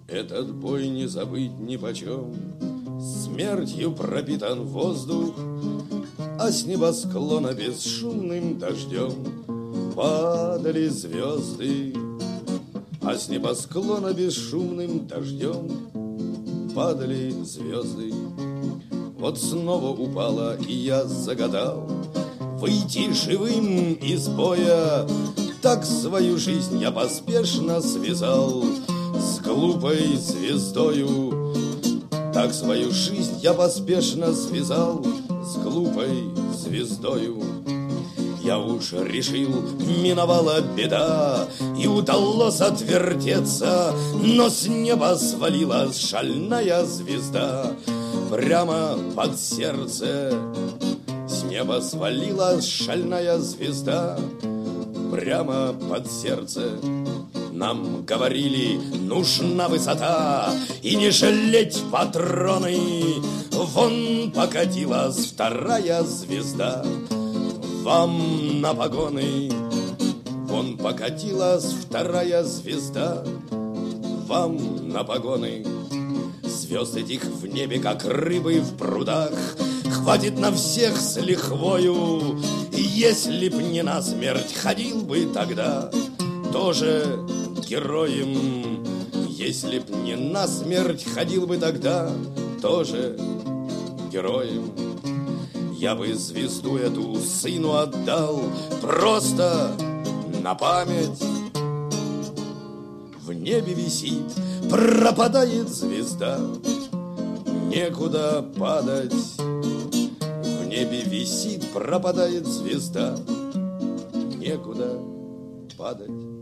Этот бой не забыть нипочем. Смертью пропитан воздух, а с небосклона бесшумным дождем падали звезды. А с небосклона бесшумным дождем падали звезды. Вот снова упала, и я загадал выйти живым из боя. Так свою жизнь я поспешно связал с глупой звездою. Так свою жизнь я поспешно связал с глупой звездою. Я уж решил, миновала беда, и удалось отвертеться, но с неба свалилась шальная звезда прямо под сердце. С неба свалилась шальная звезда прямо под сердце. Нам говорили, нужна высота и не жалеть патроны. Вон покатилась вторая звезда вам на погоны. Вон покатилась вторая звезда вам на погоны. Звезд этих в небе, как рыбы в прудах, хватит на всех с лихвою. И если б не насмерть, ходил бы тогда тоже героем. Если б не насмерть, ходил бы тогда тоже героем. Я бы звезду эту сыну отдал просто на память. В небе висит, пропадает звезда, некуда падать. В небе висит, пропадает звезда, некуда падать.